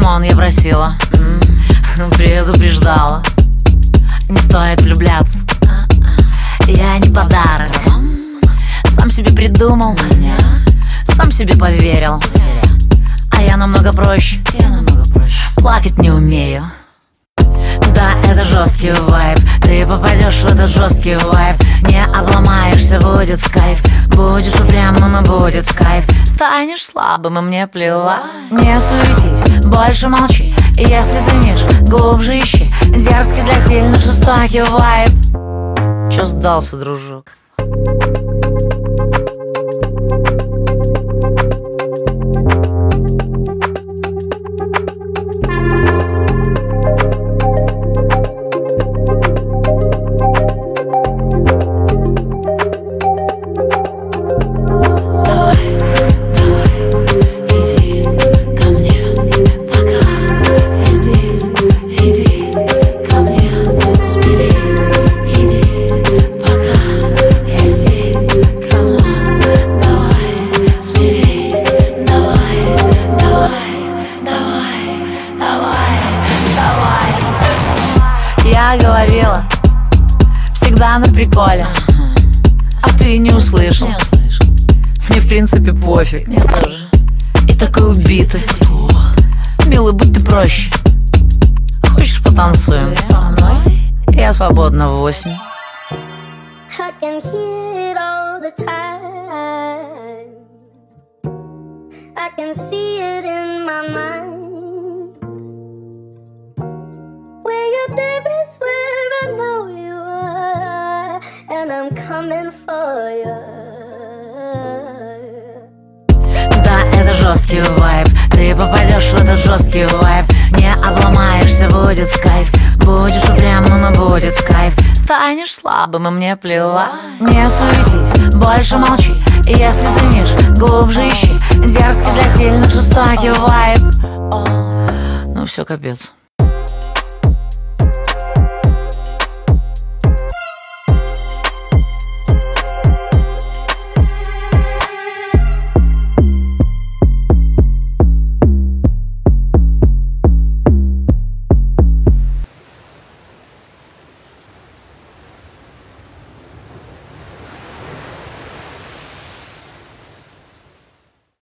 камон, я просила, предупреждала, не стоит влюбляться. Я не подарок, сам себе придумал, сам себе поверил. А я намного проще, плакать не умею. Да, это жесткий вайб, ты попадешь в этот жесткий вайб. Не обломаешься, будет в кайф. Будешь упрямым, и будет в кайф. Станешь слабым, и мне плевать. Не суетись, больше молчи. Если стынешь, глубже ищи. Дерзкий для сильных, жестокий вайб. Чё сдался, дружок? Я говорила, всегда на приколе, а ты не услышал. Мне в принципе пофиг. Мне тоже. И такой убитый. Милый, будь ты проще. Хочешь, потанцуем со мной? Я свободна в 8. I can hear it all the time. I can see it in my mind. Where you're there is where I know you are, and I'm coming for you. Да, это жесткий вайб, ты попадешь в этот жесткий вайб. Не обломаешься, будет в кайф. Будешь упрямым, и будет в кайф. Станешь слабым, и мне плевать. Не суетись, больше молчи. Если стынешь, глубже ищи. Дерзкий для сильных, жестокий вайб. Ну все, капец.